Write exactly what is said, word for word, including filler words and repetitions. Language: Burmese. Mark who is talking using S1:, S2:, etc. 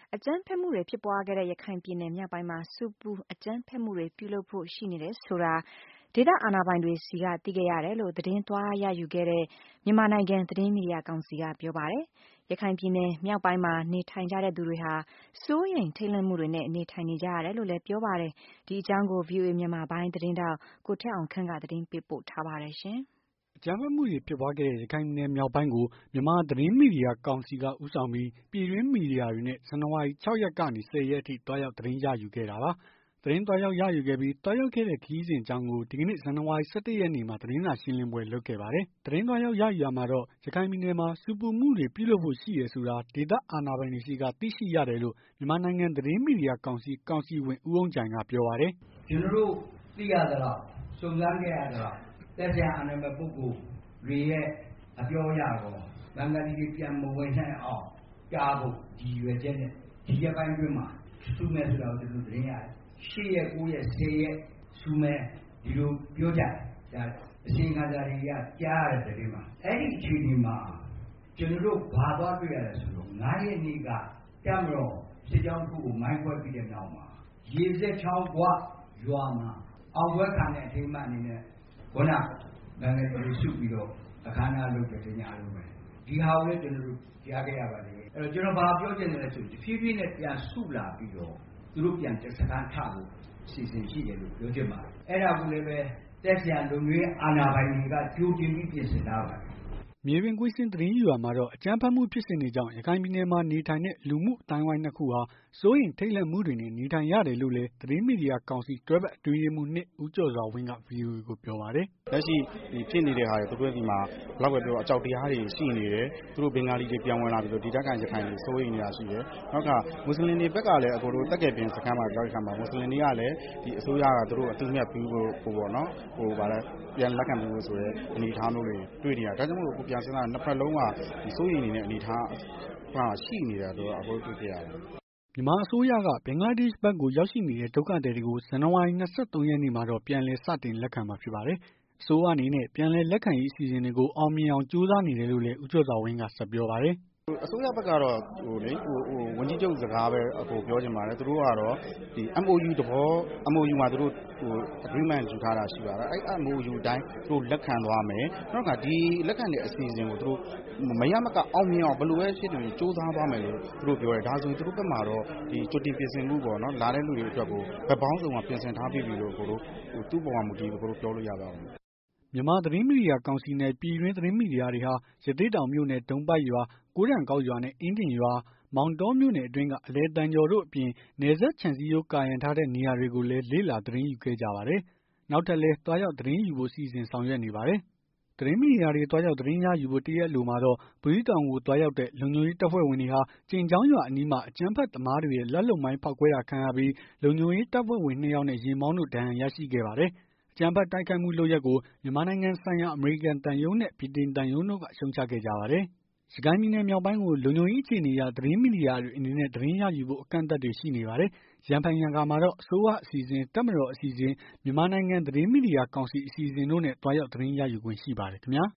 S1: အကြမ်းဖက်မှုတွေဖြစ်ပွားခဲ့တဲ့ရခိုင်ပြည်နယ်မြောက်ပိုင်းမှာဆူပူအကြမ်းဖက်မှုတွေပြုလုပ်ဖို့ရှိနေတယ်ဆိုတာဒေသအာဏာပိုင်တွေစီကသိခဲ့ရတယ်လို့သတင်းသွားရယူခဲ့တဲ့မြန်မာနိုင်ငံသတင်းမီဒီယာကောင်စီကပြောပါတယ်။ရခိုင်ပြည်နယ်မြောက်ပိုင်းမှာနေထိုင်ကြတဲ့သူတွေဟာစိုးရိမ်ထိတ်လန့်မှုတွေနဲ့နေထိုင်နေကြရတယ်လို့လည်းပြောပါတယ်။ဒီအကြောင်းကို ဗွီအိုအေ မြန်မာပိုင်းသတင်းထောက်ကိုထက်အောင်ခန့်ကသတင်းပေးပို့ထားပါတယ်ရှင်။
S2: အကြမ်းဖက်မှုတွေဖြစ်ပွားခဲ့တဲ့ရခိုင်ပြည်နယ်မြောက်ပိုင်းကိုမြန်မာသတင်းမီဒီယာကောင်စီကဦးဆောင်ပြီးပြည်တွင်းမီဒီယာတွေနဲ့ဇန်နဝါရီ ၆ ရက်ကနေ ၁၀ ရက်အထိတွားရောက်သတင်းရယူခဲ့တာပါ။သတင်းတွားရောက်ရယူခဲ့ပြီးတွားရောက်ခဲ့တဲ့ခရီးစဉ်အကြောင်းကိုဒီကနေ့ဇန်နဝါရီ ၁၁ ရက်နေ့မှာသတင်းစာရှင်းလင်းပွဲလုပ်ခဲ့ပါတယ်။သတင်းတွားရောက်ရယူရာမှာတော့ရခိုင်ပြည်နယ်မှာဆူပူမှုတွေပြုလုပ်ဖို့ရှိတယ်ဆိုတာဒေသအာဏာပိုင်တွေဆီကသိရှိရတယ်လို့မြန်မာနိုင်ငံသတင်းမီဒီယာကောင်စီကောင်စီဝင်ဦးအောင်ကြိုင်ကပြောပါတယ်
S3: ။ကျွန်တော်တို့သိရသလောက်စုံစမ်းခဲ့ရသလောက်တက်ကြအာဏာပိုင်ပုဂ္ဂိုလ်တွေရဲ့အပြောအရကောဘင်္ဂလီတွေပြန်မဝင်နိုင်အောင်ကြားဖို့ဒီရွယ်ချက်နဲ့ဒီရက်ပိုင်းတွင်းမှာစူးမဲ့ဆိုတာကိုကျွန်တော်သတင်းရတယ်။၈ ရက် ၉ ရက် ၁၀ ရက်စူးမဲ့ဒီလိုပြောကြတယ်ဒါအစီအခံစာတွေကကြားရတဲ့သတင်းမှာအဲ့ဒီအချိန်ဒီမှာကျွန်တော်တို့ဘာသွားတွေ့ရလဲဆိုတော့၅ ရက်နေ့ကတမတော်စစ်ကြောင်းတစ်ခုကိုမိုင်းခွဲပြီးတဲ့နောက်မှာရေစက်ချောင်းကွာရွာမှာအောင်ပွဲခံတဲ့အထိမ်းအမှတ်အနေနဲ့ခုနဘင်္ဂလီတွေစုပြီးတော့အခမ်းအနားလုပ်တဲ့ညလုံးပဲဒီဟာကိုလည်းကျွန်တော်တို့ကြားခဲ့ရပါတယ်အဲ့တော့ကျွန်တော်ဘာပြောချင်တယ်လဲဆိုတဖြည်းဖြည်းနဲ့ပြန်စုလာပြီးတော့သူတို့ပြန်စကားထဖို့စီစဉ်ရှိတယ်လို့ပြောချင်ပါတယ်အဲ့ဒါကိုလည်းပဲတက်ဆရာလူမျိုးအာဏာပိုင်တွေကကြိုတင်ပြီးပြင်ဆင်ထားပါတယ်
S2: မြေပြင်ကွင်းစင်းသတင်းယူရမှာတော့အကြမ်းဖက်မှုဖြစ်စဉ်တွေကြောင့်ရခိုင်ပြည်နယ်မှာနေထိုင်တဲ့လူမှုအတိုင်းဝိုင်းနှစ်ခုဟာစိုးရိမ်ထိတ်လန့်မှုတွေနဲ့နေထိုင်ရတယ်လို့လည်းသတင်းမီဒီယာကောင်စီတွဲဘက်အတွင်းရေးမှူးနှစ်ဦးကျော်စွာဝင်းက ဗွီအိုအေကိုပြောပါတယ်
S4: ။လက်ရှိဒီဖြစ်နေတဲ့ဟာတွေသူတို့ဒီမှာဘလောက်ပဲပြောအကြောက်တရားတွေရှိနေတယ်သူတို့ဘင်္ဂါလီတွေပြန်ဝင်လာပြီးတော့ဒီတက်ကန်ရခိုင်တွေစိုးရိမ်နေတာရှိတယ်။နောက်ကမွတ်စလင်တွေဘက်ကလည်းအကိုတို့တက်ကယ်ပင်စခန်းမှာကြောက်ရခါမှာမွတ်စလင်တွေကလည်းဒီအစိုးရကသူတို့အသိမြတ်ပြီးဖို့ဟိုပေါ့နော်ဟိုဗါလဲပြန်လက်ခံပြီးလို့ဆိုရဲအနေထားမျိုးတွေတွေ့နေတာဒါကြောင့်မို့လို့ကိုပြန်စင်းတာနှစ်ဖက်လုံးကဒီစိုးရိမ်နေတဲ့အနေထားဟာရှိနေတာတော့အဖို့တွေ့ကြရတယ်
S2: မြန်မာအစိုးရကဘင်္ဂလားဒေ့ရှ်ဘက်ကိုရောက်ရှိနေတဲ့ဒုက္ခသည်တွေကိုဇန်နဝါရီ ၂၃ ရက်နေ့မှာတော့ပြန်လည်စတင်လက်ခံမှာဖြစ်ပါတယ်။အစိုးရအနေနဲ့ပြန်လည်လက်ခံရေးအစီအစဉ်တွေကိုအောင်မြင်အောင်ကြိုးစားနေတယ်လို့လည်းဦးကျော်စွာဝင်းကဆက်ပြောပါတယ်။
S4: အစိုးရဘက်ကတော့ဟိုလေဟိုဟိုဝန်ကြီးချုပ်စကားပဲအခုပြောချင်ပါတယ်သူတို့ကတော့ဒီ M O U တဘော M O U မှာသူတို့ဟို agreement ယူထားတာရှိပါတယ်အဲ့ M O U အတိုင်းသူတို့လက်ခံသွားမယ်နောက်ကဒီလက်ခံတဲ့အစီအစဉ်ကိုသူတို့မရမကအောင်မြင်အောင်ဘယ်လိုပဲဖြစ်နေစူးစမ်းသွားမယ်လို့သူတို့ပြောတယ်ဒါဆိုရင်သူတို့ဘက်မှာတော့ဒီကြိုတင်ပြင်ဆင်မှုပေါ့နော်လာတဲ့လူတွေအတွက်ကိုဘက်ပေါင်းစုံကပြင်ဆင်ထားပြီးပြီလို့ကိုတို့ဟိုသူ့ပေါ်မှာမူတည်ပြီးကိုတို့ပြောလို့ရပါဘူး
S2: မြန်မာသတင်းမီဒီယာကောင်စီနဲ့ပြည်တွင်းသတင်းမီဒီယာတွေဟာရသေ့တောင်မြို့နယ်ဒုံပိုက်ရွာကိုးတန်ကောက်ရွာနဲ့အင်းတင်ရွာမောင်တောမြို့နယ်အတွင်းကအလဲတန်ကျော်တို့အပြင်နယ်စပ်ခြံစည်းရိုးကာရန်ထားတဲ့နေရာတွေကိုလည်းလေ့လာသတင်းယူခဲ့ကြပါတယ်။နောက်ထပ်လည်းတွားရောက်သတင်းယူဖို့စီစဉ်ဆောင်ရွက်နေပါတယ်။သတင်းမီဒီယာတွေတွားရောက်သတင်းရယူဖို့တရက်လိုမှာတော့ဘူးသီးတောင်ကိုတွားရောက်တဲ့လုံခြုံရေးတပ်ဖွဲ့ဝင်တွေဟာကျင်ချောင်းရွာအနီးမှာအကြမ်းဖက်သမားတွေရဲ့လက်လုံမိုင်းဖောက်ခွဲတာခံရပြီးလုံခြုံရေးတပ်ဖွဲ့ဝင်နှစ်ယောက်နဲ့ယာဉ်မောင်းတို့ဒဏ်ရာရရှိခဲ့ပါတယ်။အကြမ်းဖက်တိုက်ခိုက်မှုလုပ်ရက်ကိုမြန်မာနိုင်ငံဆိုင်ရာအမေရိကန်သံရုံးနဲ့ဗြိတိန်သံရုံးတို့ကရှုံချခဲ့ကြပါတယ်။ရခိုင်ပြည်နယ်မြောက်ပိုင်းကိုလုံခြုံရေးအခြေအနေအရသတင်းမီဒီယာတွေအနေနဲ့သတင်းရယူဖို့အကန့်အသတ်တွေရှိနေပါတယ်။ရန်ဖန်ရန်ကာမှာတော့အစိုးရအစီအစဉ်တပ်မတော်အစီအစဉ်မြန်မာနိုင်ငံသတင်းမီဒီယာကောင်စီအစီအစဉ်တို့နဲ့တွားရောက်သတင်းရယူခွင့်ရှိပါတယ်ခင်ဗျာ။